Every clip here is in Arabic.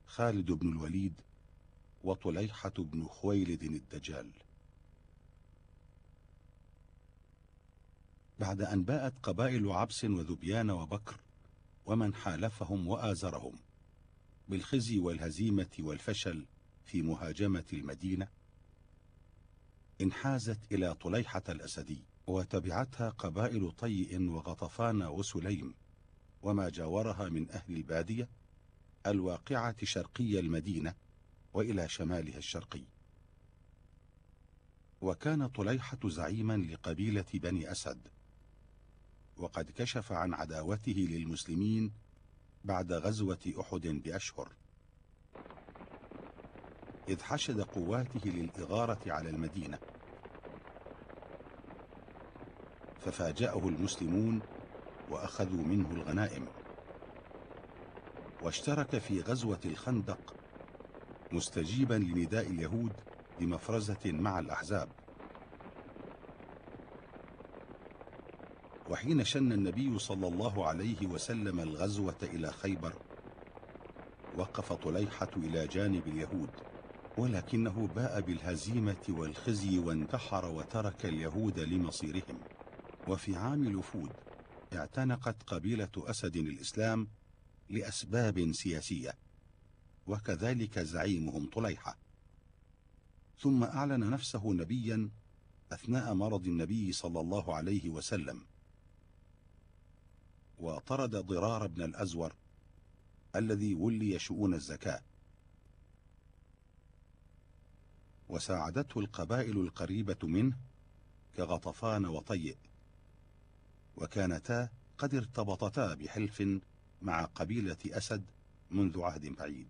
خالد بن الوليد وطليحة بن خويلد الدجال. بعد أن باءت قبائل عبس وذبيان وبكر ومن حالفهم وآزرهم بالخزي والهزيمة والفشل في مهاجمة المدينة، انحازت إلى طليحة الأسدي وتبعتها قبائل طيء وغطفان وسليم وما جاورها من أهل البادية الواقعة شرقي المدينة وإلى شمالها الشرقي. وكان طليحة زعيما لقبيلة بني أسد، وقد كشف عن عداوته للمسلمين بعد غزوة أحد بأشهر، إذ حشد قواته للإغارة على المدينة، ففاجأه المسلمون وأخذوا منه الغنائم. واشترك في غزوة الخندق مستجيبا لنداء اليهود بمفرزة مع الأحزاب. وحين شن النبي صلى الله عليه وسلم الغزوة إلى خيبر، وقف طليحة إلى جانب اليهود، ولكنه باء بالهزيمة والخزي وانتحر وترك اليهود لمصيرهم. وفي عام الوفود اعتنقت قبيلة أسد الإسلام لأسباب سياسية، وكذلك زعيمهم طليحة. ثم أعلن نفسه نبيا أثناء مرض النبي صلى الله عليه وسلم، وطرد ضرار بن الأزور الذي ولي شؤون الزكاة، وساعدته القبائل القريبة منه كغطفان وطيء، وكانتا قد ارتبطتا بحلف مع قبيلة أسد منذ عهد بعيد.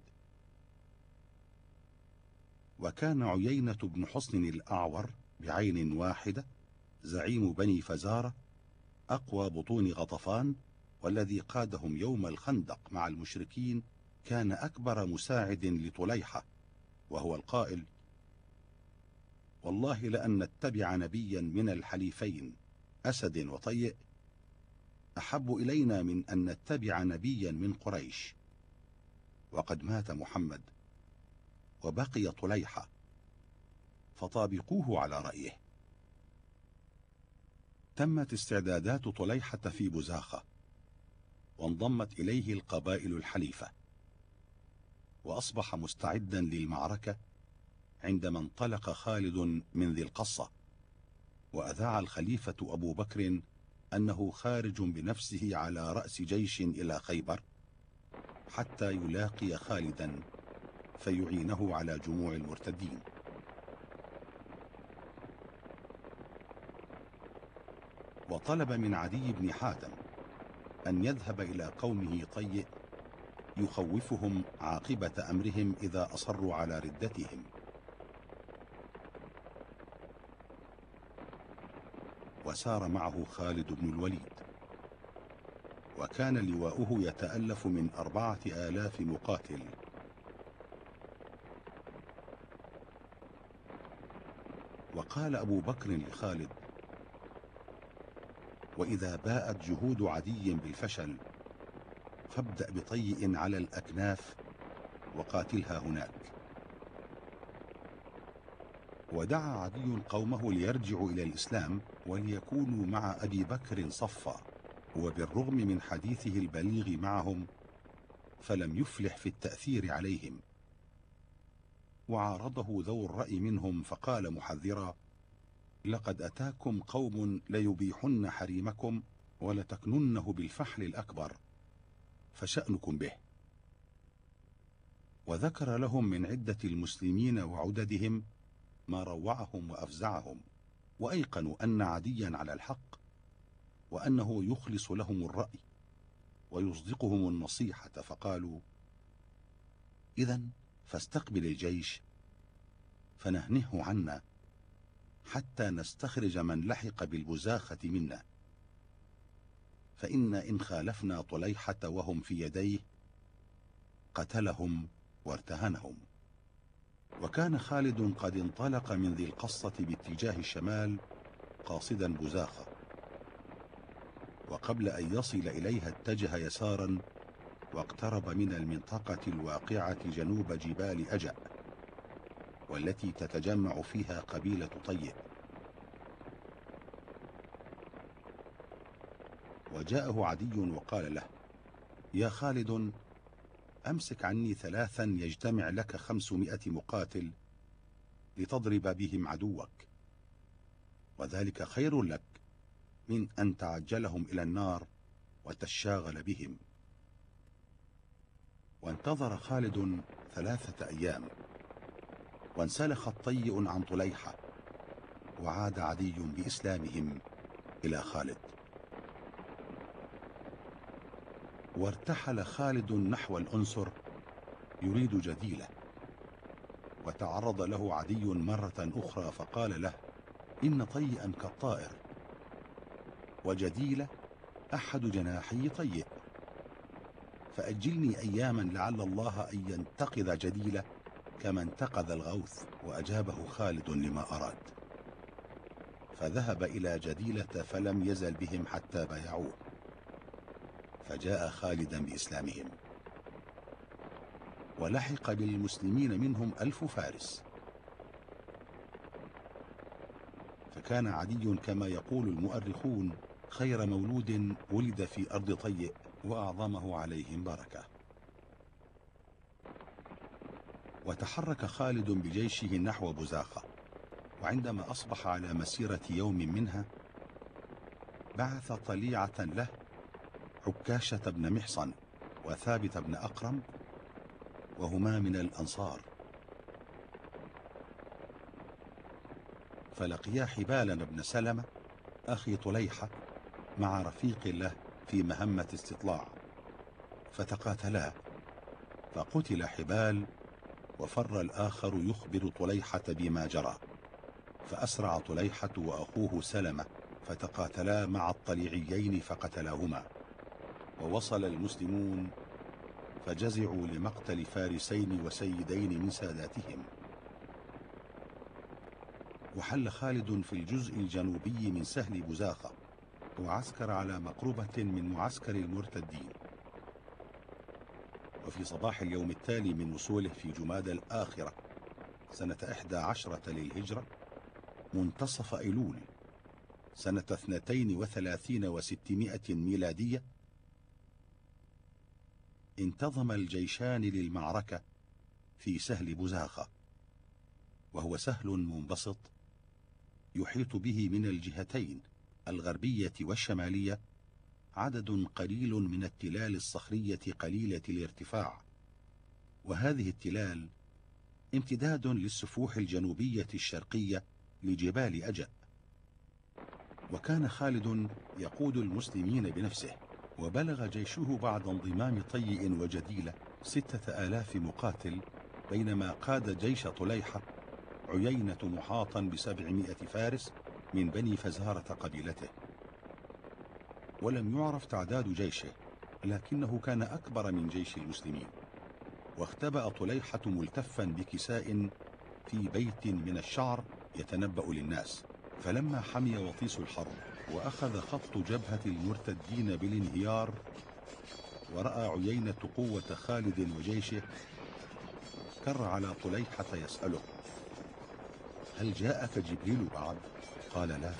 وكان عيينة بن حصن الأعور بعين واحدة زعيم بني فزارة أقوى بطون غطفان، والذي قادهم يوم الخندق مع المشركين كان أكبر مساعد لطليحة، وهو القائل: والله لأن نتبع نبيا من الحليفين أسد وطيء أحب إلينا من أن نتبع نبيا من قريش. وقد مات محمد وبقي طليحة، فطابقوه على رأيه. تمت استعدادات طليحة في بزاخة، وانضمت إليه القبائل الحليفة، وأصبح مستعدا للمعركة عندما انطلق خالد من ذي القصة، وأذاع الخليفة أبو بكر أنه خارج بنفسه على رأس جيش إلى خيبر حتى يلاقي خالدا فيعينه على جموع المرتدين. وطلب من عدي بن حاتم أن يذهب إلى قومه طيء يخوفهم عاقبة أمرهم إذا أصروا على ردتهم. وسار معه خالد بن الوليد، وكان لواؤه يتألف من 4000 مقاتل. وقال أبو بكر لخالد: وإذا باءت جهود عدي بالفشل فابدأ بطيء على الأكناف وقاتلها هناك. ودعا عدي قومه ليرجعوا إلى الإسلام وليكونوا مع أبي بكر صفا، وبالرغم من حديثه البليغ معهم فلم يفلح في التأثير عليهم. وعارضه ذو الرأي منهم فقال محذرا: لقد أتاكم قوم ليبيحن حريمكم ولتكننه بالفحل الأكبر، فشأنكم به. وذكر لهم من عدة المسلمين وعددهم ما روعهم وأفزعهم، وأيقنوا أن عديا على الحق، وأنه يخلص لهم الرأي ويصدقهم النصيحة، فقالوا: إذن فاستقبل الجيش فنهنه عنا حتى نستخرج من لحق بالبزاخة منا، فإن إن خالفنا طليحة وهم في يديه قتلهم وارتهنهم. وكان خالد قد انطلق من ذي القصة باتجاه الشمال قاصدا بزاخة، وقبل أن يصل إليها اتجه يسارا واقترب من المنطقة الواقعة جنوب جبال أجأ، والتي تتجمع فيها قبيلة طيء. وجاءه عدي وقال له: يا خالد، أمسك عني 3 يجتمع لك 500 مقاتل لتضرب بهم عدوك، وذلك خير لك من أن تعجلهم إلى النار وتشاغل بهم. وانتظر خالد 3 أيام، وانسلخ طيء عن طليحة، وعاد عدي بإسلامهم إلى خالد. وارتحل خالد نحو الأنصر يريد جديلة، وتعرض له عدي مرة أخرى فقال له: إن طيئا كالطائر، وجديلة أحد جناحي طيء، فأجلني أياما لعل الله أن ينتقذ جديلة كما انتقذ الغوث. وأجابه خالد لما أراد، فذهب إلى جديلة فلم يزل بهم حتى بايعوه، فجاء خالدا بإسلامهم، ولحق بالمسلمين منهم 1000 فارس. فكان عدي كما يقول المؤرخون خير مولود ولد في أرض طيء، وأعظمه عليهم بركة. وتحرك خالد بجيشه نحو بزاخة، وعندما أصبح على مسيرة يوم منها بعث طليعة له عكاشة بن محصن وثابت بن أقرم، وهما من الأنصار، فلقيا حبالا بن سلمة أخي طليحة مع رفيق له في مهمة استطلاع، فتقاتلا، فقتل حبال، وفر الآخر يخبر طليحة بما جرى، فأسرع طليحة وأخوه سلمة فتقاتلا مع الطليعيين فقتلاهما. ووصل المسلمون فجزعوا لمقتل فارسين وسيدين من ساداتهم. وحل خالد في الجزء الجنوبي من سهل بزاخة، وعسكر على مقربة من معسكر المرتدين. وفي صباح اليوم التالي من وصوله في جمادى الآخرة سنة 11 للهجرة، منتصف أيلول سنة 32 و600 ميلادية، انتظم الجيشان للمعركة في سهل بزاخة، وهو سهل منبسط يحيط به من الجهتين الغربية والشمالية عدد قليل من التلال الصخرية قليلة الارتفاع، وهذه التلال امتداد للسفوح الجنوبية الشرقية لجبال أجأ. وكان خالد يقود المسلمين بنفسه، وبلغ جيشه بعد انضمام طيء وجديلة 6000 مقاتل، بينما قاد جيش طليحة عيينة محاطا ب700 فارس من بني فزارة قبيلته. ولم يعرف تعداد جيشه، لكنه كان أكبر من جيش المسلمين. واختبأ طليحة ملتفا بكساء في بيت من الشعر يتنبأ للناس، فلما حمي وطيس الحرب وأخذ خط جبهة المرتدين بالانهيار، ورأى عيينة قوة خالد وجيشه، كر على طليحة يسأله: هل جاءك جبريل بعد؟ قال: لا.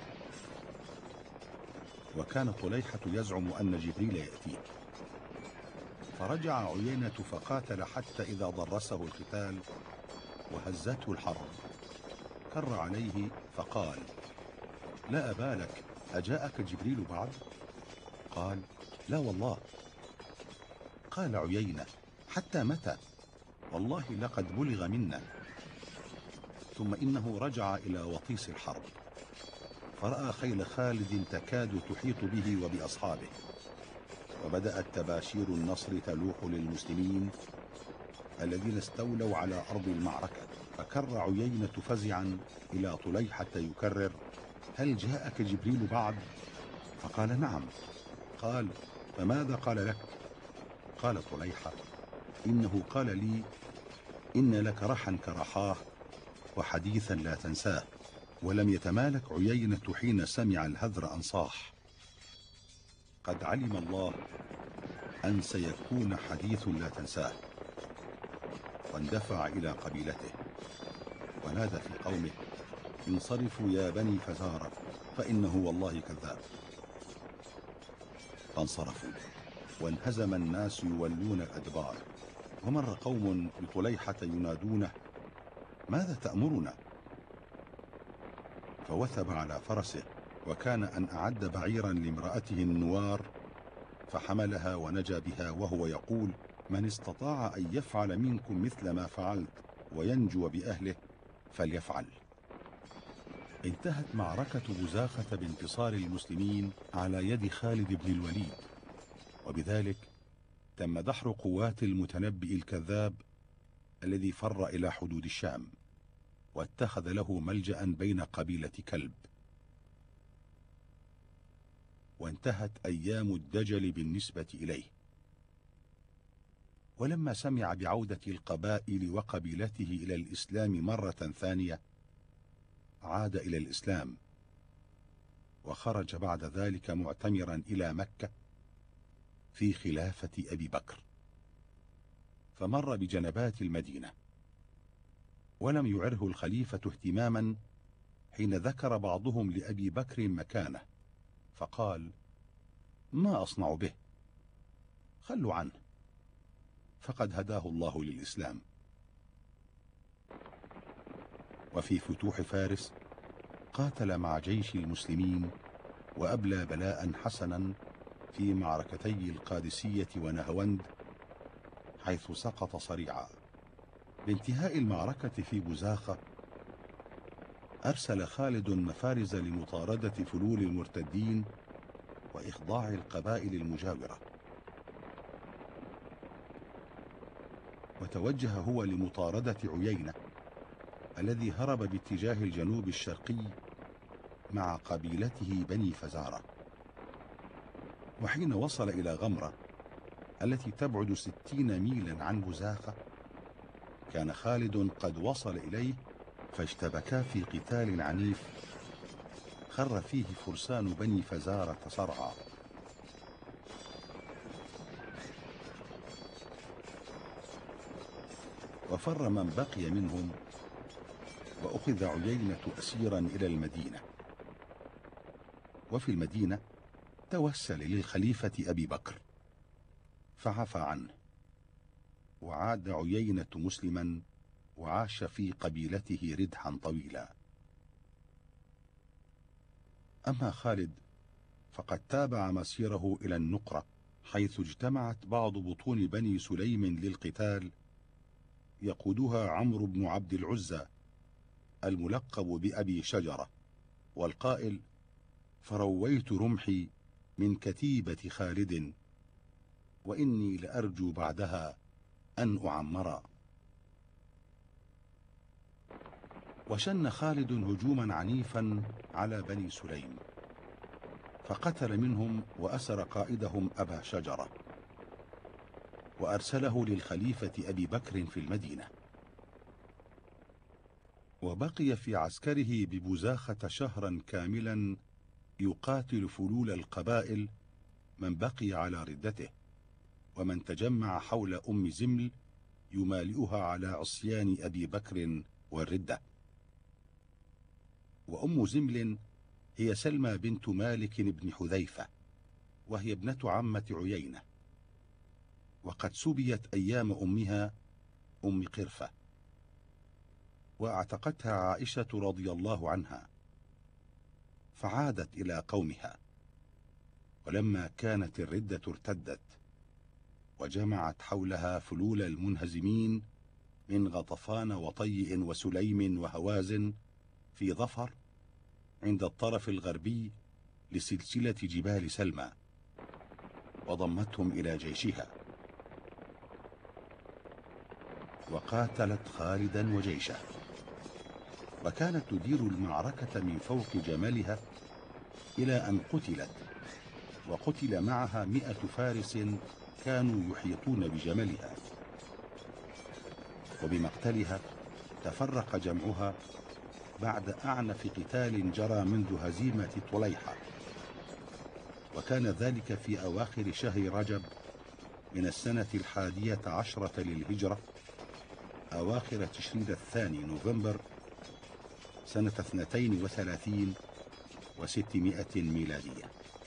وكان طليحة يزعم أن جبريل يأتيه. فرجع عيينة فقاتل حتى إذا ضرسه القتال وهزته الحرب، كر عليه فقال: لا أبا لك، أجاءك جبريل بعد؟ قال: لا والله. قال عيينة: حتى متى؟ والله لقد بلغ منا. ثم إنه رجع إلى وطيس الحرب، فرأى خيل خالد تكاد تحيط به وبأصحابه، وبدأت تباشير النصر تلوح للمسلمين الذين استولوا على أرض المعركة. فكر عيينة فزعا إلى طليحة يكرر: هل جاءك جبريل بعد؟ فقال: نعم. قال: فماذا قال لك؟ قال طليحة: إنه قال لي: إن لك رحا كرحاه، وحديثا لا تنساه. ولم يتمالك عيينة حين سمع الهذر أن صاح: قد علم الله أن سيكون حديث لا تنساه، واندفع إلى قبيلته ونادى في قومه: انصرفوا يا بني فزارة فإنه والله كذاب. فانصرفوا وانهزم الناس يولون الأدبار، ومر قوم بطليحة ينادونه: ماذا تأمرنا؟ فوثب على فرسه، وكان أن أعد بعيرا لامرأته النوار فحملها ونجا بها، وهو يقول: من استطاع أن يفعل منكم مثل ما فعلت وينجو بأهله فليفعل. انتهت معركة بزاخة بانتصار المسلمين على يد خالد بن الوليد، وبذلك تم دحر قوات المتنبئ الكذاب الذي فر إلى حدود الشام واتخذ له ملجأ بين قبيلة كلب. وانتهت أيام الدجل بالنسبة إليه. ولما سمع بعودة القبائل وقبيلته إلى الإسلام مرة ثانية عاد إلى الإسلام، وخرج بعد ذلك معتمرا إلى مكة في خلافة أبي بكر، فمر بجنبات المدينة، ولم يعره الخليفة اهتماما حين ذكر بعضهم لأبي بكر مكانه، فقال: ما أصنع به؟ خلوا عنه، فقد هداه الله للإسلام. وفي فتوح فارس قاتل مع جيش المسلمين وأبلى بلاء حسنا في معركتي القادسية ونهوند، حيث سقط صريعا. بانتهاء المعركة في بزاخة أرسل خالد مفارز لمطاردة فلول المرتدين وإخضاع القبائل المجاورة، وتوجه هو لمطاردة عيينة الذي هرب باتجاه الجنوب الشرقي مع قبيلته بني فزارة. وحين وصل إلى غمرة التي تبعد 60 ميلا عن بزاخة كان خالد قد وصل إليه، فاشتبكا في قتال عنيف خر فيه فرسان بني فزارة صرعى. وفر من بقي منهم، وأخذ عيينة أسيرا إلى المدينة. وفي المدينة توسل للخليفة أبي بكر فعفى عنه، وعاد عيينة مسلما وعاش في قبيلته ردحا طويلا. أما خالد فقد تابع مسيره إلى النقرة، حيث اجتمعت بعض بطون بني سليم للقتال يقودها عمرو بن عبد العزى الملقب بأبي شجرة، والقائل: فرويت رمحي من كتيبة خالد وإني لأرجو بعدها أن أعمرا. وشن خالد هجوما عنيفا على بني سليم، فقتل منهم وأسر قائدهم أبا شجرة، وأرسله للخليفة أبي بكر في المدينة. وبقي في عسكره ببزاخة شهرا كاملا يقاتل فلول القبائل من بقي على ردته، ومن تجمع حول أم زمل يمالئها على عصيان أبي بكر والردة. وأم زمل هي سلمى بنت مالك بن حذيفة، وهي ابنة عمة عيينة، وقد سبيت أيام أمها أم قرفة، واعتقتها عائشة رضي الله عنها، فعادت إلى قومها. ولما كانت الردة ارتدت وجمعت حولها فلول المنهزمين من غطفان وطيء وسليم وهوازن في ظفر عند الطرف الغربي لسلسلة جبال سلمى، وضمتهم إلى جيشها، وقاتلت خالدا وجيشه، وكانت تدير المعركة من فوق جملها إلى أن قتلت، وقتل معها 100 فارس كانوا يحيطون بجملها. وبمقتلها تفرق جمعها بعد أعنف قتال جرى منذ هزيمة طليحة، وكان ذلك في أواخر شهر رجب من السنة 11 للهجرة أواخر تشرين الثاني نوفمبر سنة 32 و600 ميلادية.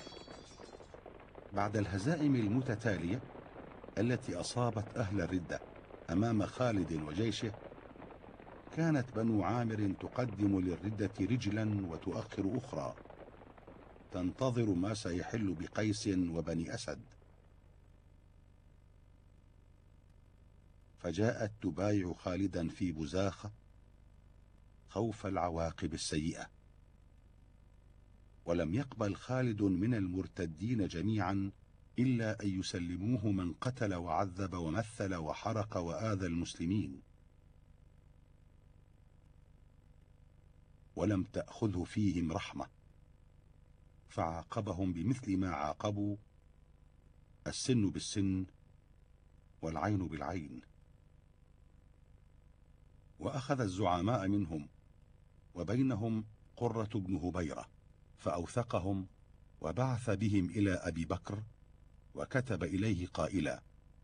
بعد الهزائم المتتالية التي أصابت أهل الردة أمام خالد وجيشه، كانت بنو عامر تقدم للردة رجلا وتؤخر أخرى، تنتظر ما سيحل بقيس وبني أسد. فجاءت تبايع خالدا في بزاخة خوف العواقب السيئة، ولم يقبل خالد من المرتدين جميعا إلا أن يسلموه من قتل وعذب ومثل وحرق وآذى المسلمين، ولم تأخذه فيهم رحمة، فعاقبهم بمثل ما عاقبوا: السن بالسن والعين بالعين. وأخذ الزعماء منهم، وبينهم قرة بن هبيرة، فأوثقهم وبعث بهم إلى أبي بكر، وكتب إليه قائلا: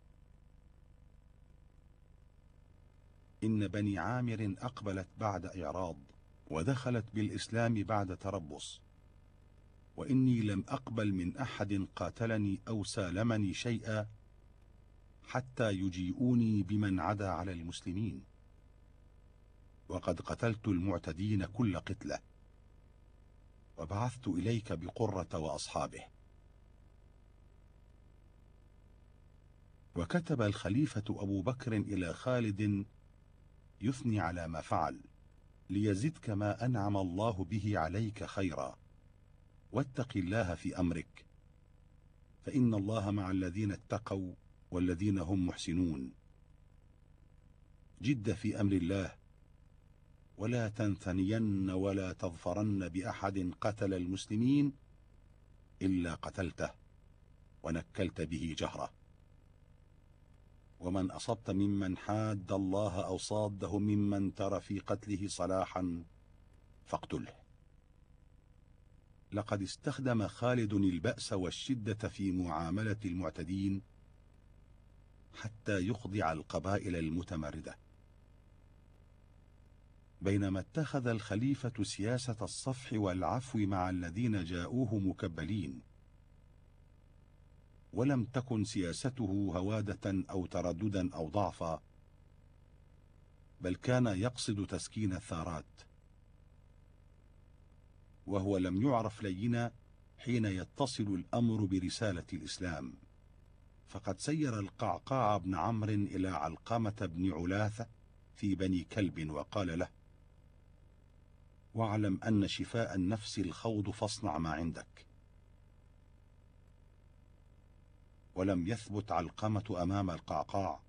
إن بني عامر أقبلت بعد إعراض، ودخلت بالإسلام بعد تربص، وإني لم أقبل من أحد قاتلني أو سالمني شيئا حتى يجيئوني بمن عدا على المسلمين، وقد قتلت المعتدين كل قتلة، وبعثت إليك بقرة وأصحابه. وكتب الخليفة أبو بكر إلى خالد يثني على ما فعل: ليزدك ما أنعم الله به عليك خيرا، واتق الله في أمرك، فإن الله مع الذين اتقوا والذين هم محسنون. جد في أمر الله، ولا تنثنين ولا تظفرن بأحد قتل المسلمين إلا قتلته ونكلت به جهره، ومن أصبت ممن حاد الله أو صاده ممن ترى في قتله صلاحا فاقتله. لقد استخدم خالد البأس والشدة في معاملة المعتدين حتى يخضع القبائل المتمردة، بينما اتخذ الخليفة سياسة الصفح والعفو مع الذين جاءوه مكبلين، ولم تكن سياسته هوادة أو ترددا أو ضعفا، بل كان يقصد تسكين الثارات، وهو لم يعرف لينا حين يتصل الأمر برسالة الإسلام. فقد سير القعقاع بن عمرو إلى علقمة بن علاثة في بني كلب، وقال له: واعلم أن شفاء النفس الخوض، فاصنع ما عندك. ولم يثبت علقمة أمام القعقاع،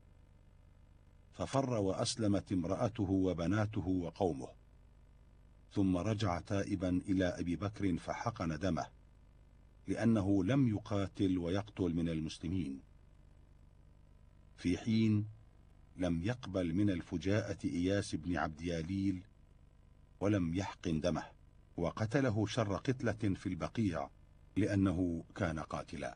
ففر وأسلمت امرأته وبناته وقومه، ثم رجع تائبا إلى أبي بكر فحقن دمه، لأنه لم يقاتل ويقتل من المسلمين، في حين لم يقبل من الفجاءة إياس بن عبد ياليل ولم يحقن دمه، وقتله شر قتلة في البقيع لأنه كان قاتلا.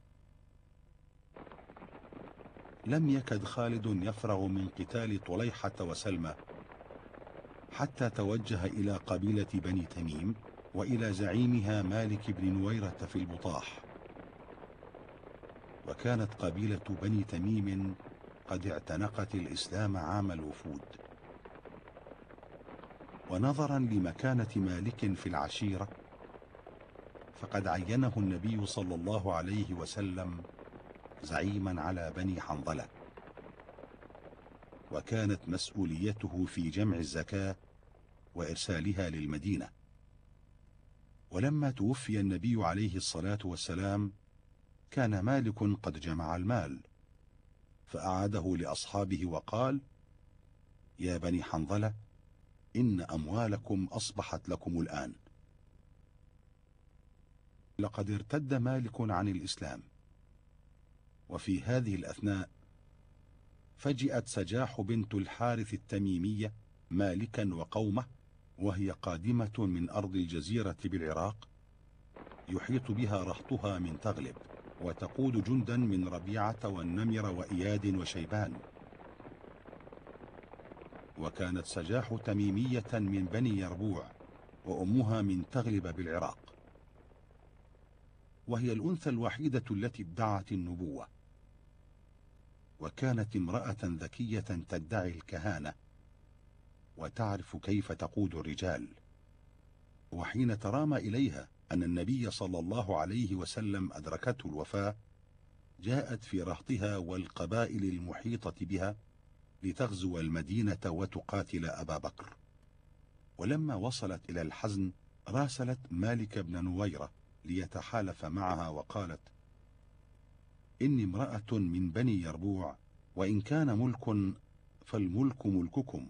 لم يكد خالد يفرغ من قتال طليحة وسلمى حتى توجه إلى قبيلة بني تميم وإلى زعيمها مالك بن نويرة في البطاح. وكانت قبيلة بني تميم قد اعتنقت الإسلام عام الوفود. ونظرا لمكانة مالك في العشيرة، فقد عينه النبي صلى الله عليه وسلم زعيما على بني حنظلة، وكانت مسؤوليته في جمع الزكاة وإرسالها للمدينة. ولما توفي النبي عليه الصلاة والسلام، كان مالك قد جمع المال، فأعاده لأصحابه وقال: يا بني حنظلة، إن أموالكم أصبحت لكم الآن. لقد ارتد مالك عن الإسلام، وفي هذه الأثناء فجئت سجاح بنت الحارث التميمية مالكا وقومه، وهي قادمة من أرض الجزيرة بالعراق، يحيط بها رهطها من تغلب، وتقود جندا من ربيعة والنمر وإياد وشيبان. وكانت سجاح تميمية من بني يربوع، وأمها من تغلب بالعراق، وهي الأنثى الوحيدة التي ادعت النبوة، وكانت امرأة ذكية تدعي الكهانة وتعرف كيف تقود الرجال. وحين ترام إليها أن النبي صلى الله عليه وسلم أدركته الوفاة، جاءت في رهطها والقبائل المحيطة بها لتغزو المدينة وتقاتل أبا بكر. ولما وصلت إلى الحزن راسلت مالك بن نويرة ليتحالف معها، وقالت: إني امرأة من بني يربوع، وإن كان ملك فالملك ملككم.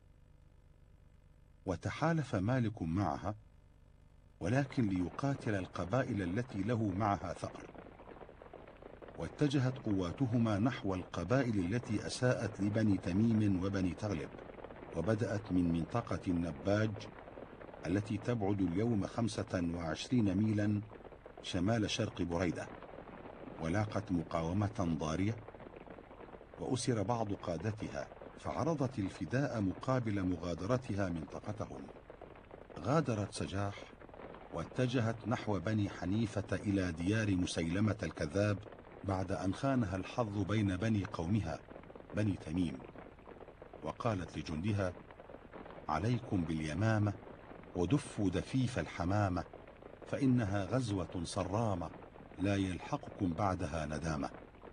وتحالف مالك معها، ولكن ليقاتل القبائل التي له معها ثأر. واتجهت قواتهما نحو القبائل التي أساءت لبني تميم وبني تغلب، وبدأت من منطقة النباج التي تبعد اليوم 25 ميلا شمال شرق بريدة، ولاقت مقاومة ضارية، وأسر بعض قادتها، فعرضت الفداء مقابل مغادرتها منطقتهم. غادرت سجاح واتجهت نحو بني حنيفة إلى ديار مسيلمة الكذاب، بعد أن خانها الحظ بين بني قومها بني تميم. وقالت لجندها: عليكم باليمامة ودفوا دفيف الحمامة، فإنها غزوة صرامة لا يلحقكم بعدها ندامة.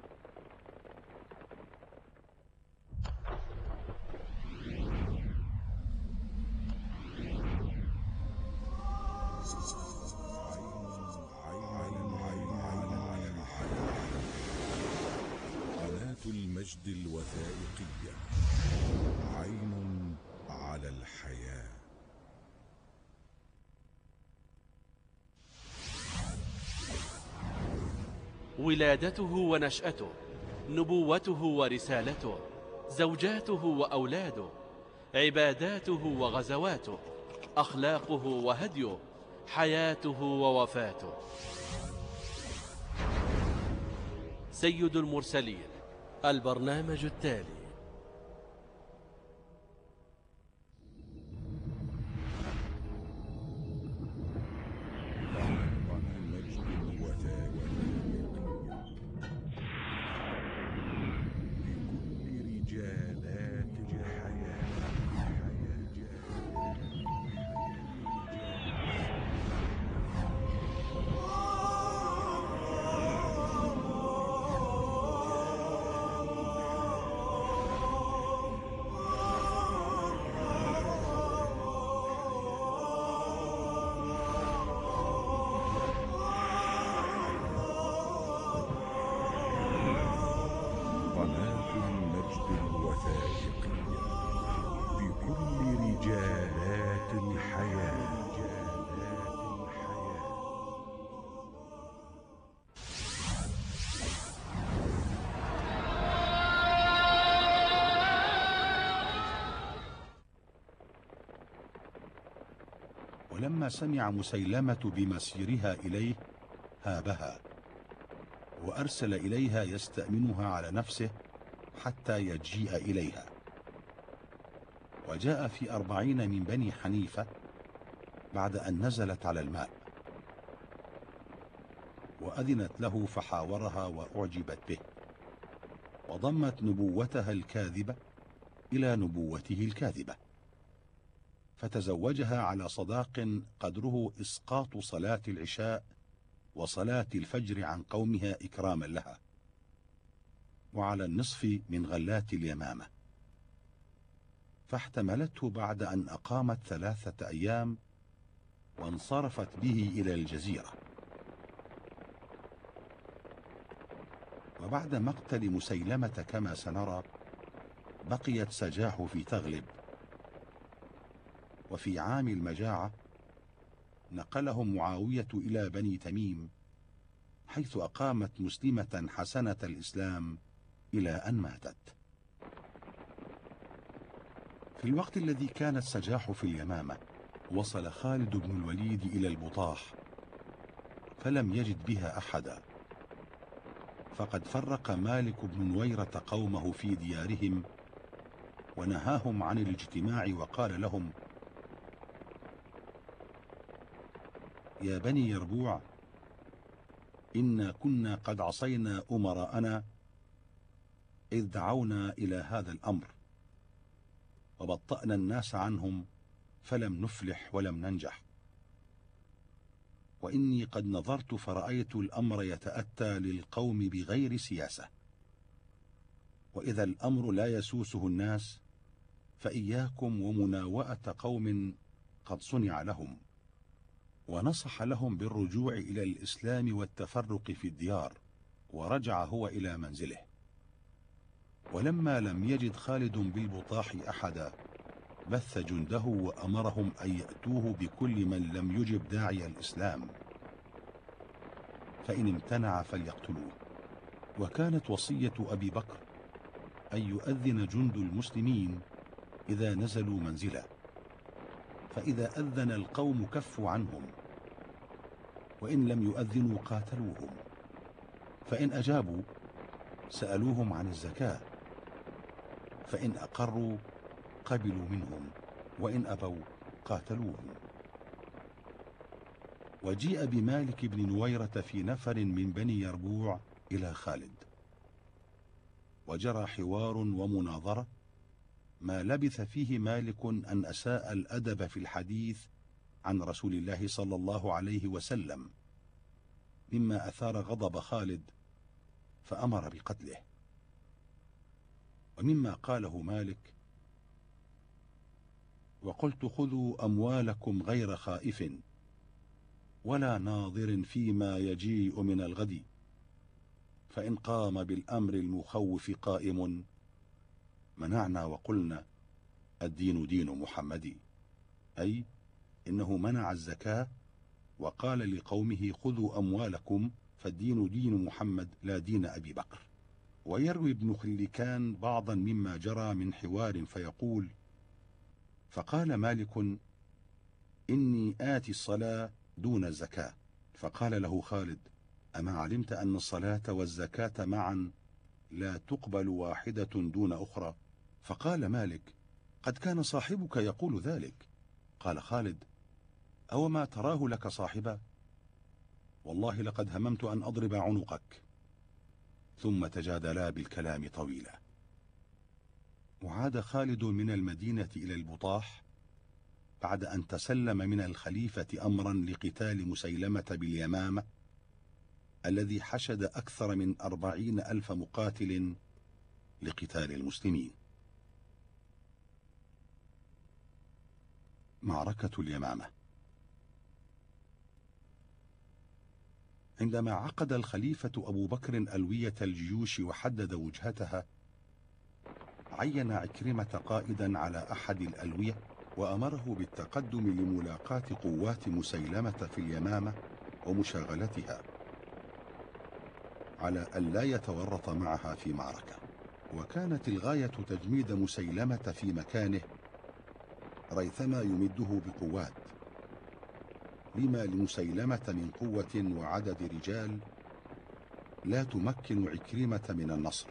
قناة المجد الوثائقية، عين على الحياة. ولادته ونشأته، نبوته ورسالته، زوجاته وأولاده، عباداته وغزواته، أخلاقه وهديه، حياته ووفاته. سيد المرسلين، البرنامج التالي. قناة المجد الوثائقية بكل رجالات الحياة. ولما سمع مسيلمة بمسيرها إليه هابها، وأرسل إليها يستأمنها على نفسه حتى يجيء إليها. وجاء في 40 من بني حنيفة بعد أن نزلت على الماء، وأذنت له فحاورها وأعجبت به، وضمت نبوتها الكاذبة إلى نبوته الكاذبة، فتزوجها على صداق قدره إسقاط صلاة العشاء وصلاة الفجر عن قومها إكراما لها، وعلى النصف من غلات اليمامة. فاحتملته بعد أن أقامت 3 أيام، وانصرفت به إلى الجزيرة. وبعد مقتل مسيلمة كما سنرى، بقيت سجاح في تغلب. وفي عام المجاعة نقلهم معاوية إلى بني تميم، حيث أقامت مسلمة حسنة الإسلام إلى أن ماتت. في الوقت الذي كانت سجاح في اليمامة، وصل خالد بن الوليد إلى البطاح، فلم يجد بها أحدا، فقد فرق مالك بن نويرة قومه في ديارهم ونهاهم عن الاجتماع وقال لهم: يا بني يربوع، إنا كنا قد عصينا أمراءنا إذ دعونا إلى هذا الأمر، وبطأنا الناس عنهم فلم نفلح ولم ننجح، وإني قد نظرت فرأيت الأمر يتأتى للقوم بغير سياسة، وإذا الأمر لا يسوسه الناس فإياكم ومناوئة قوم قد صنع لهم. ونصح لهم بالرجوع إلى الإسلام والتفرق في الديار، ورجع هو إلى منزله. ولما لم يجد خالد بالبطاح أحدا بث جنده وأمرهم أن يأتوه بكل من لم يجب داعي الإسلام، فإن امتنع فليقتلوه. وكانت وصية أبي بكر أن يؤذن جند المسلمين إذا نزلوا منزلا، فإذا أذن القوم كفوا عنهم، وإن لم يؤذنوا قاتلوهم، فإن أجابوا سألوهم عن الزكاة، فإن أقروا قبلوا منهم، وإن أبوا قاتلوهم. وجيء بمالك بن نويرة في نفر من بني يربوع إلى خالد، وجرى حوار ومناظرة ما لبث فيه مالك أن أساء الأدب في الحديث عن رسول الله صلى الله عليه وسلم، مما أثار غضب خالد فأمر بقتله. ومما قاله مالك: وقلت خذوا أموالكم غير خائف ولا ناظر فيما يجيء من الغد، فإن قام بالأمر المخوف قائم منعنا وقلنا الدين دين محمد، أي إنه منع الزكاة وقال لقومه خذوا أموالكم فالدين دين محمد لا دين أبي بكر. ويروي ابن خلكان بعضا مما جرى من حوار فيقول: فقال مالك: إني آتي الصلاة دون الزكاة. فقال له خالد: أما علمت أن الصلاة والزكاة معا لا تقبل واحدة دون أخرى؟ فقال مالك: قد كان صاحبك يقول ذلك. قال خالد: أو ما تراه لك صاحبا؟ والله لقد هممت أن أضرب عنقك. ثم تجادلا بالكلام طويلا. وعاد خالد من المدينة إلى البطاح بعد أن تسلم من الخليفة أمرا لقتال مسيلمة باليمامة، الذي حشد أكثر من 40,000 مقاتل لقتال المسلمين. معركة اليمامة. عندما عقد الخليفة أبو بكر ألوية الجيوش وحدد وجهتها، عين عكرمة قائدا على أحد الألوية وأمره بالتقدم لملاقاة قوات مسيلمة في اليمامة ومشاغلتها، على أن لا يتورط معها في معركة. وكانت الغاية تجميد مسيلمة في مكانه ريثما يمده بقوات، لما لمسيلمة من قوة وعدد رجال لا تمكن عكرمة من النصر،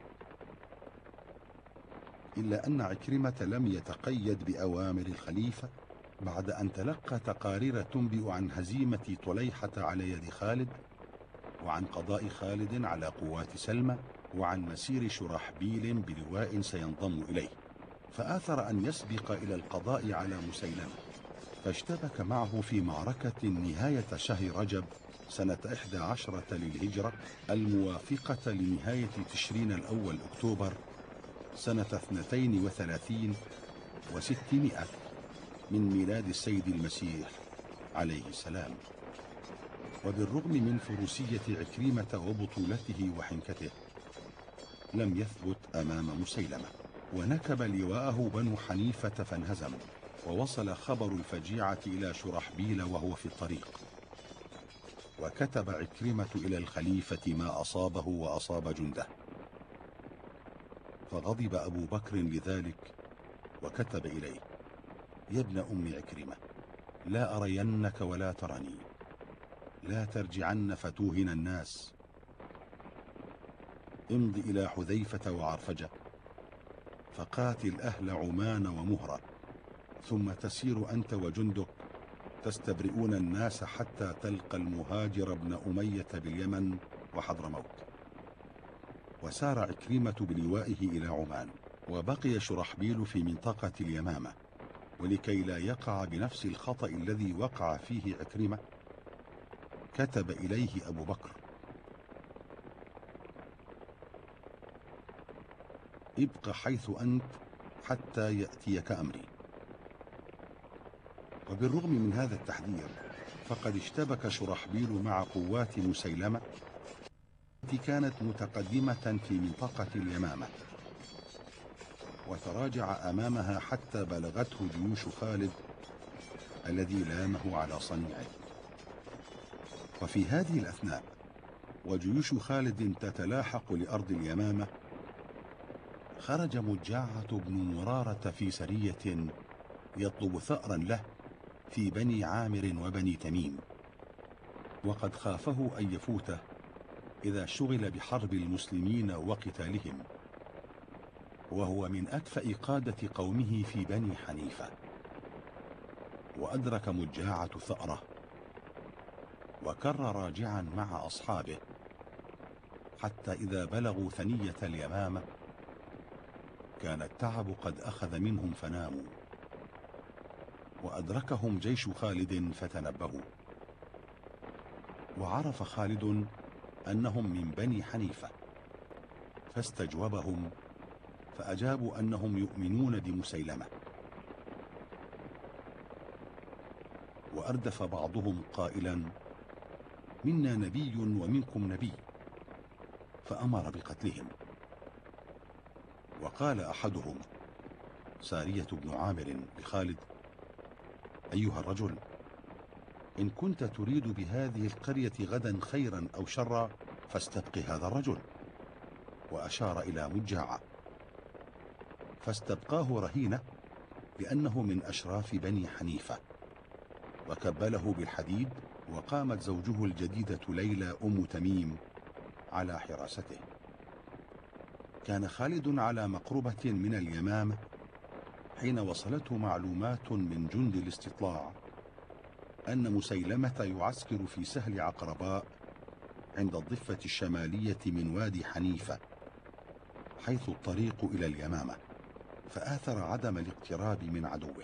إلا أن عكرمة لم يتقيد بأوامر الخليفة بعد أن تلقى تقارير تنبئ عن هزيمة طليحة على يد خالد، وعن قضاء خالد على قوات سلمى، وعن مسير شرحبيل بلواء سينضم إليه، فآثر أن يسبق إلى القضاء على مسيلمة، فاشتبك معه في معركة نهاية شهر رجب سنة 11 للهجرة، الموافقة لنهاية تشرين الأول أكتوبر سنة 32 و600 من ميلاد السيد المسيح عليه السلام. وبالرغم من فروسية عكرمة وبطولته وحنكته لم يثبت أمام مسيلمة، ونكب لواءه بنو حنيفة فانهزم، ووصل خبر الفجيعة إلى شرحبيل وهو في الطريق، وكتب عكرمة إلى الخليفة ما أصابه وأصاب جنده، فغضب أبو بكر لذلك وكتب إليه: يا ابن أم عكرمة، لا أرينك ولا ترني، لا ترجعن فتوهن الناس، امض إلى حذيفة وعرفجة فقاتل أهل عمان ومهرة، ثم تسير أنت وجندك تستبرئون الناس حتى تلقى المهاجر بن أمية باليمن وحضرموت. وسار عكرمة بلوائه إلى عمان، وبقي شرحبيل في منطقة اليمامة. ولكي لا يقع بنفس الخطأ الذي وقع فيه عكرمة كتب إليه أبو بكر: ابق حيث أنت حتى يأتيك أمري. وبالرغم من هذا التحذير فقد اشتبك شرحبيل مع قوات مسيلمة التي كانت متقدمة في منطقة اليمامة، وتراجع أمامها حتى بلغته جيوش خالد الذي لامه على صنيعه. وفي هذه الأثناء وجيوش خالد تتلاحق لأرض اليمامة، خرج مجاعة بن مرارة في سرية يطلب ثأرا له في بني عامر وبني تميم، وقد خافه أن يفوته إذا شغل بحرب المسلمين وقتالهم، وهو من أكفأ قادة قومه في بني حنيفة. وأدرك مجاعة ثأره وكر راجعا مع أصحابه، حتى إذا بلغوا ثنية اليمامة كان التعب قد أخذ منهم فناموا، وأدركهم جيش خالد فتنبهوا. وعرف خالد أنهم من بني حنيفة فاستجوبهم، فأجابوا أنهم يؤمنون بمسيلمة. وأردف بعضهم قائلا: منا نبي ومنكم نبي، فأمر بقتلهم. وقال أحدهم سارية بن عامر لخالد: أيها الرجل، إن كنت تريد بهذه القرية غدا خيرا أو شرا فاستبق هذا الرجل. وأشار إلى مجاعة، فاستبقاه رهينة لأنه من أشراف بني حنيفة، وكبله بالحديد. وقامت زوجه الجديدة ليلى أم تميم على حراسته. كان خالد على مقربة من اليمامة حين وصلته معلومات من جند الاستطلاع أن مسيلمة يعسكر في سهل عقرباء عند الضفة الشمالية من وادي حنيفة حيث الطريق إلى اليمامة، فآثر عدم الاقتراب من عدوه،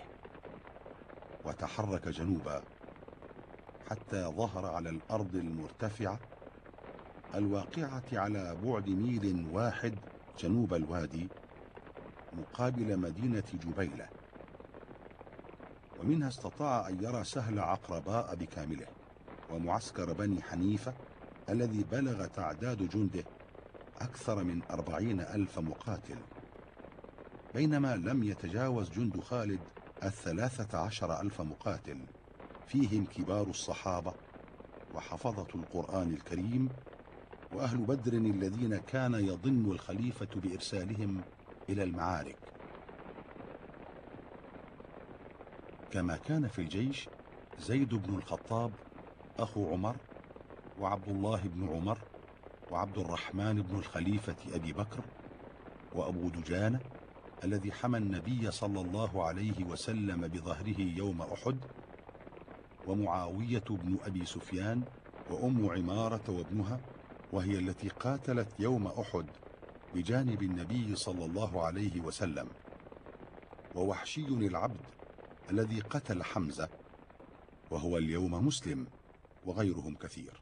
وتحرك جنوبا حتى ظهر على الأرض المرتفعة الواقعة على بعد ميل واحد جنوب الوادي مقابل مدينة جبيلة، ومنها استطاع أن يرى سهل عقرباء بكامله ومعسكر بني حنيفة الذي بلغت أعداد جنده أكثر من 40,000 مقاتل، بينما لم يتجاوز جند خالد 13,000 مقاتل، فيهم كبار الصحابة وحفظة القرآن الكريم وأهل بدر الذين كان يظن الخليفة بإرسالهم إلى المعارك. كما كان في الجيش زيد بن الخطاب أخو عمر، وعبد الله بن عمر، وعبد الرحمن بن الخليفة أبي بكر، وأبو دجانة الذي حمى النبي صلى الله عليه وسلم بظهره يوم أحد، ومعاوية بن أبي سفيان، وأم عمارة وابنها وهي التي قاتلت يوم أحد بجانب النبي صلى الله عليه وسلم، ووحشي العبد الذي قتل حمزة وهو اليوم مسلم، وغيرهم كثير.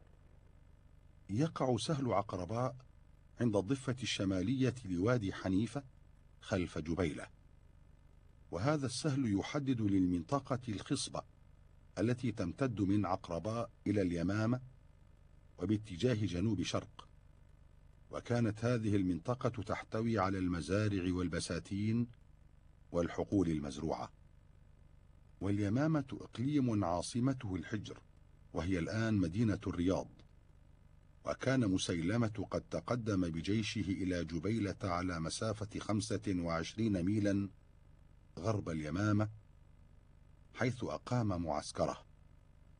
يقع سهل عقرباء عند الضفة الشمالية لوادي حنيفة خلف جبيلة، وهذا السهل يحدد للمنطقة الخصبة التي تمتد من عقرباء إلى اليمامة وباتجاه جنوب شرق، وكانت هذه المنطقة تحتوي على المزارع والبساتين والحقول المزروعة. واليمامة إقليم عاصمته الحجر، وهي الآن مدينة الرياض. وكان مسيلمة قد تقدم بجيشه إلى جبيلة على مسافة 25 ميلا غرب اليمامة حيث أقام معسكره،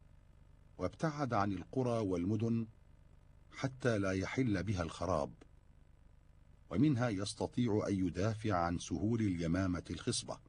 وابتعد عن القرى والمدن حتى لا يحل بها الخراب ومنها يستطيع أن يدافع عن سهول اليمامة الخصبة.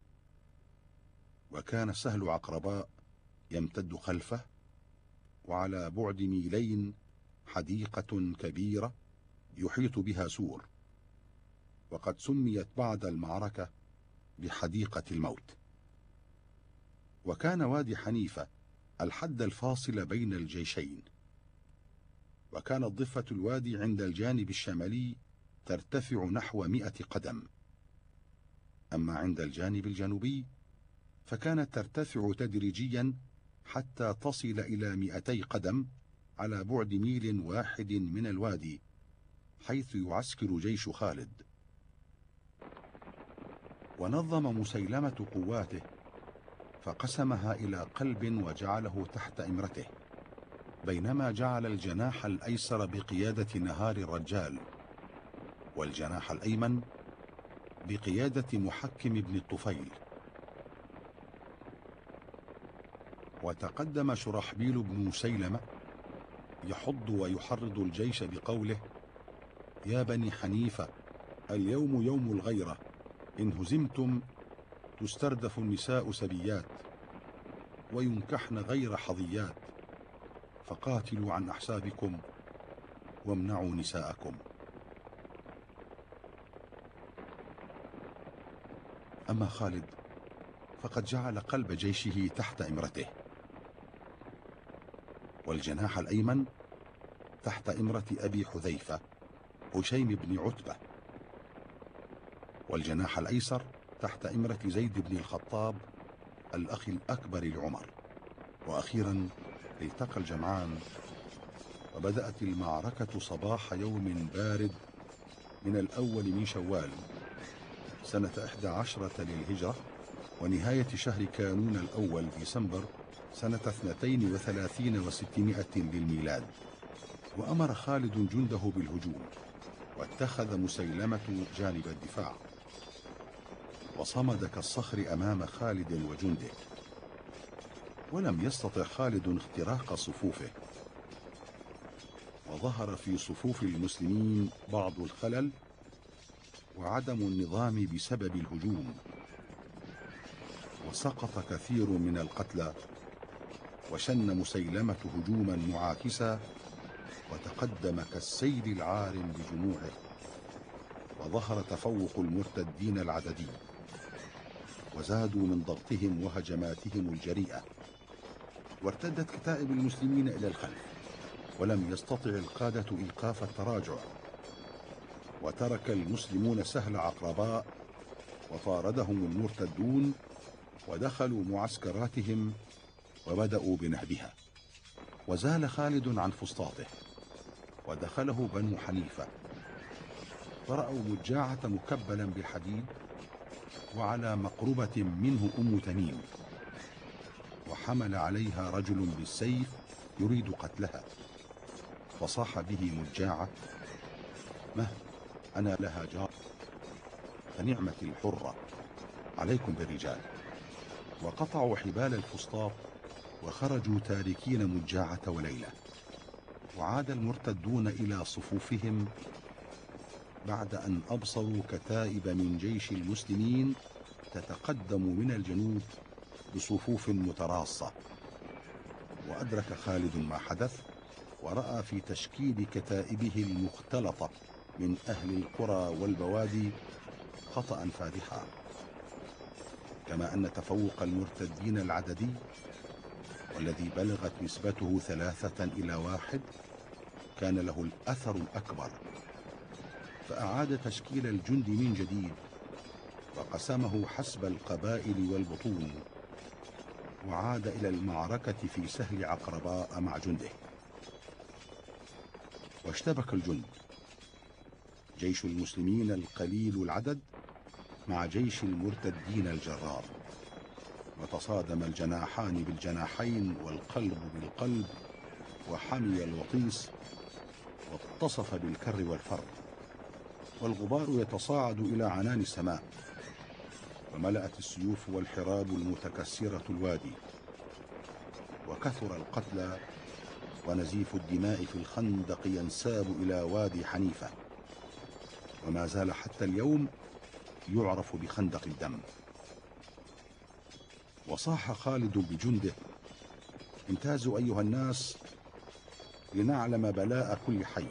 وكان سهل عقرباء يمتد خلفه، وعلى بعد ميلين حديقة كبيرة يحيط بها سور، وقد سميت بعد المعركة بحديقة الموت. وكان وادي حنيفة الحد الفاصل بين الجيشين، وكانت ضفة الوادي عند الجانب الشمالي ترتفع نحو 100 قدم، أما عند الجانب الجنوبي فكانت ترتفع تدريجيا حتى تصل إلى 200 قدم على بعد ميل واحد من الوادي، حيث يعسكر جيش خالد. ونظم مسيلمة قواته فقسمها إلى قلب وجعله تحت إمرته، بينما جعل الجناح الأيسر بقيادة نهار الرجال، والجناح الأيمن بقيادة محكم بن الطفيل. وتقدم شرحبيل بن مسيلمة يحض ويحرض الجيش بقوله: يا بني حنيفة، اليوم يوم الغيرة، إن هزمتم تستردف النساء سبيات وينكحن غير حظيات، فقاتلوا عن أحسابكم وامنعوا نساءكم. أما خالد فقد جعل قلب جيشه تحت إمرته، والجناح الأيمن تحت إمرة أبي حذيفة هشيم بن عتبة، والجناح الأيسر تحت إمرة زيد بن الخطاب الأخ الأكبر لعمر. وأخيرا التقى الجمعان، وبدأت المعركة صباح يوم بارد من الأول من شوال سنة 11 للهجرة، ونهاية شهر كانون الأول ديسمبر سنة 32 و600 للميلاد. وأمر خالد جنده بالهجوم، واتخذ مسيلمة جانب الدفاع، وصمد كالصخر أمام خالد وجنده، ولم يستطع خالد اختراق صفوفه، وظهر في صفوف المسلمين بعض الخلل وعدم النظام بسبب الهجوم، وسقط كثير من القتلى، وشن مسيلمة هجوما معاكسا وتقدم كالسيل العارم بجموعه، وظهر تفوق المرتدين العددي، وزادوا من ضغطهم وهجماتهم الجريئة، وارتدت كتائب المسلمين إلى الخلف، ولم يستطع القادة إيقاف التراجع، وترك المسلمون سهل عقرباء وطاردهم المرتدون، ودخلوا معسكراتهم وبدأوا بنهبها. وزال خالد عن فسطاطه، ودخله بنو حنيفة، فرأوا مجاعة مكبلا بالحديد، وعلى مقربة منه أم تميم، وحمل عليها رجل بالسيف يريد قتلها، فصاح به مجاعة: مه أنا لها جار، فنعمة الحرة، عليكم بالرجال. وقطعوا حبال الفسطاط وخرجوا تاركين مجاعة وليلى، وعاد المرتدون إلى صفوفهم بعد أن أبصروا كتائب من جيش المسلمين تتقدم من الجنوب بصفوف متراصة. وأدرك خالد ما حدث، ورأى في تشكيل كتائبه المختلطة من أهل القرى والبوادي خطأ فادحا، كما أن تفوق المرتدين العددي والذي بلغت نسبته 3-1 كان له الأثر الأكبر، فأعاد تشكيل الجند من جديد، وقسمه حسب القبائل والبطون، وعاد إلى المعركة في سهل عقرباء مع جنده. واشتبك الجند، جيش المسلمين القليل العدد مع جيش المرتدين الجرار، وتصادم الجناحان بالجناحين والقلب بالقلب، وحمي الوطيس، واتصف بالكر والفر، والغبار يتصاعد إلى عنان السماء، وملأت السيوف والحراب المتكسرة الوادي، وكثر القتلى، ونزيف الدماء في الخندق ينساب إلى وادي حنيفة. وما زال حتى اليوم يعرف بخندق الدم. وصاح خالد بجنده: امتازوا أيها الناس لنعلم بلاء كل حي.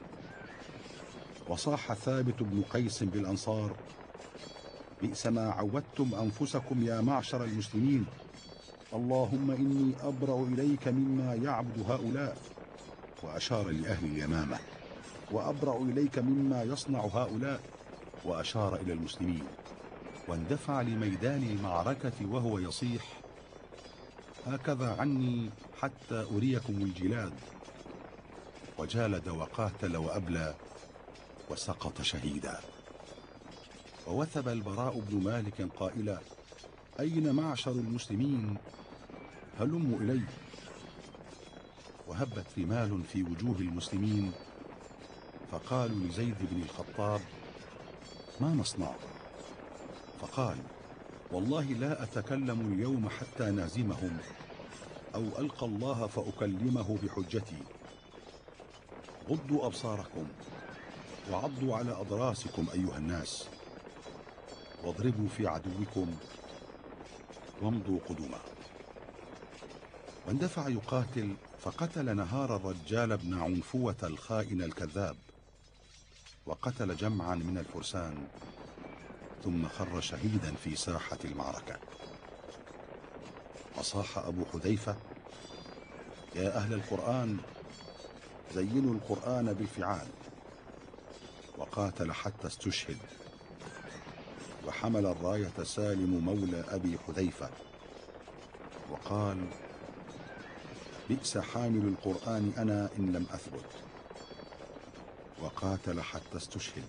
وصاح ثابت بن قيس بالأنصار: بئس ما عودتم أنفسكم يا معشر المسلمين، اللهم إني أبرأ إليك مما يعبد هؤلاء، وأشار لأهل اليمامة، وأبرأ إليك مما يصنع هؤلاء، وأشار إلى المسلمين، واندفع لميدان المعركة وهو يصيح: هكذا عني حتى أريكم الجلاد. وجالد وقاتل وأبلى وسقط شهيدا. ووثب البراء بن مالك قائلا: أين معشر المسلمين؟ هلموا إلي. وهبت رمال في وجوه المسلمين، فقالوا لزيد بن الخطاب: ما نصنع؟ فقال: والله لا أتكلم اليوم حتى نهزمهم، أو ألقى الله فأكلمه بحجتي. غضوا أبصاركم وعضوا على أضراسكم أيها الناس، واضربوا في عدوكم وامضوا قدما. واندفع يقاتل، فقتل نهار الرجال بن عنفوة الخائن الكذاب، وقتل جمعا من الفرسان، ثم خر شهيدا في ساحة المعركة. وصاح أبو حذيفة: يا أهل القرآن، زينوا القرآن بالفعال. وقاتل حتى استشهد. وحمل الراية سالم مولى أبي حذيفة، وقال: بئس حامل القرآن أنا إن لم أثبت. وقاتل حتى استشهد.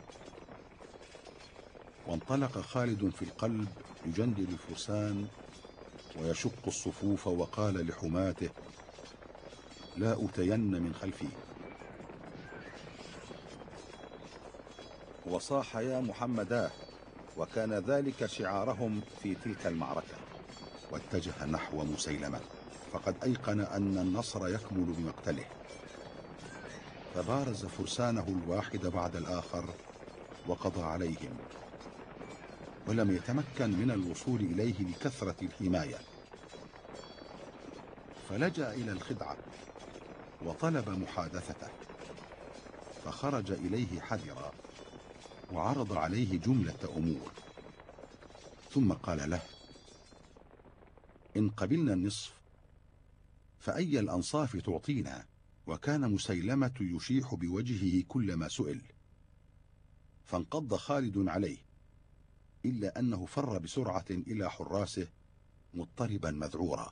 وانطلق خالد في القلب يجندل الفرسان ويشق الصفوف، وقال لحماته: لا أتين من خلفي. وصاح: يا محمدا، وكان ذلك شعارهم في تلك المعركة. واتجه نحو مسيلمة، فقد أيقن أن النصر يكمل بمقتله، فبارز فرسانه الواحد بعد الآخر وقضى عليهم، ولم يتمكن من الوصول إليه لكثرة الحماية، فلجأ إلى الخدعة وطلب محادثته، فخرج إليه حذرا وعرض عليه جملة أمور، ثم قال له: إن قبلنا النصف فأي الأنصاف تعطينا؟ وكان مسيلمة يشيح بوجهه كلما سئل، فانقض خالد عليه، إلا أنه فر بسرعة إلى حراسه مضطربا مذعورا.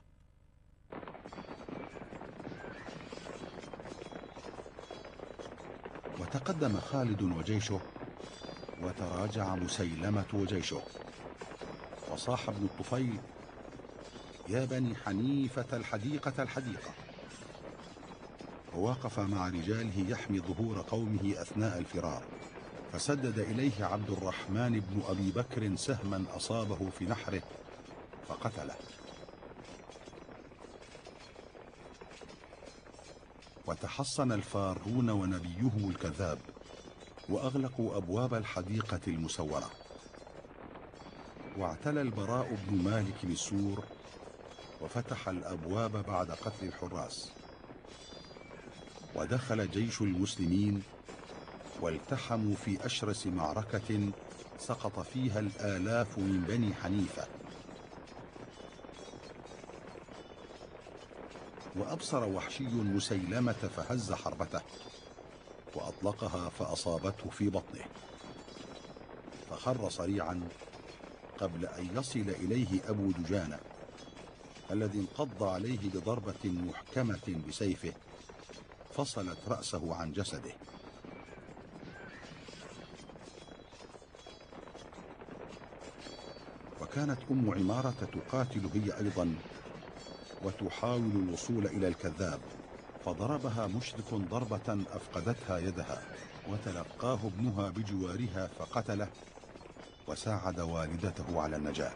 وتقدم خالد وجيشه، وتراجع مسيلمة وجيشه. وصاح ابن الطفيل: يا بني حنيفة الحديقة الحديقة. ووقف مع رجاله يحمي ظهور قومه أثناء الفرار، فسدد إليه عبد الرحمن بن أبي بكر سهما أصابه في نحره فقتله. وتحصن الفارون ونبيهم الكذاب، وأغلقوا أبواب الحديقة المسورة. واعتلى البراء بن مالك بالسور، وفتح الأبواب بعد قتل الحراس. ودخل جيش المسلمين، والتحموا في أشرس معركة سقط فيها الآلاف من بني حنيفة. وأبصر وحشي مسيلمة فهز حربته، وأطلقها فأصابته في بطنه، فخر صريعا قبل أن يصل إليه أبو دجانة، الذي انقض عليه بضربة محكمة بسيفه فصلت رأسه عن جسده. وكانت أم عمارة تقاتل هي أيضا، وتحاول الوصول إلى الكذاب، فضربها مشرك ضربة أفقدتها يدها، وتلقاه ابنها بجوارها فقتله، وساعد والدته على النجاة.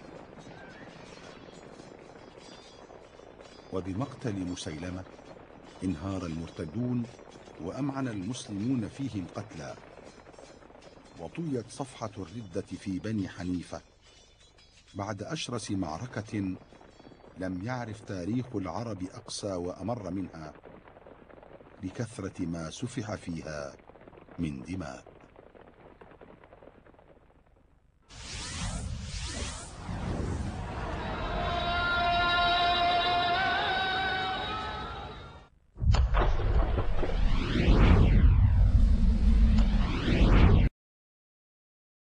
وبمقتل مسيلمة انهار المرتدون، وأمعن المسلمون فيهم قتلا، وطويت صفحة الردة في بني حنيفة بعد أشرس معركة لم يعرف تاريخ العرب أقسى وأمر منها، لكثرة ما سفح فيها من دماء.